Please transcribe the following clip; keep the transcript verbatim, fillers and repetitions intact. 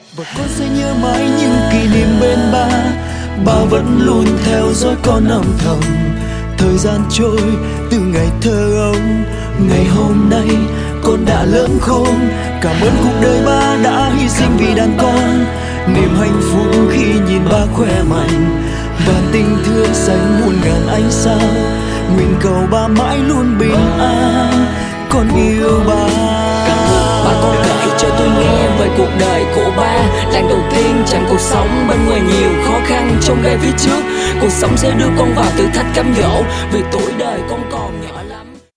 Và con sẽ nhớ mãi những kỷ niệm bên ba. Ba vẫn luôn theo dõi con âm thầm. Thời gian trôi từ ngày thơ ấu, ngày hôm nay con đã lớn khôn. Cảm ơn cuộc đời ba đã hy sinh vì đàn con. Niềm hạnh phúc khi nhìn ba khỏe mạnh và tình thương xanh muôn ngàn ánh sao. Nguyện cầu ba mãi luôn bình an, con yêu ba. Ba có kể cho tôi nghe về cuộc đời của ba. Lần đầu tiên chạm cuộc sống bên ngoài nhiều khó khăn trong gai phía trước. Cuộc sống sẽ đưa con vào thử thách cám dỗ, vì tuổi đời con còn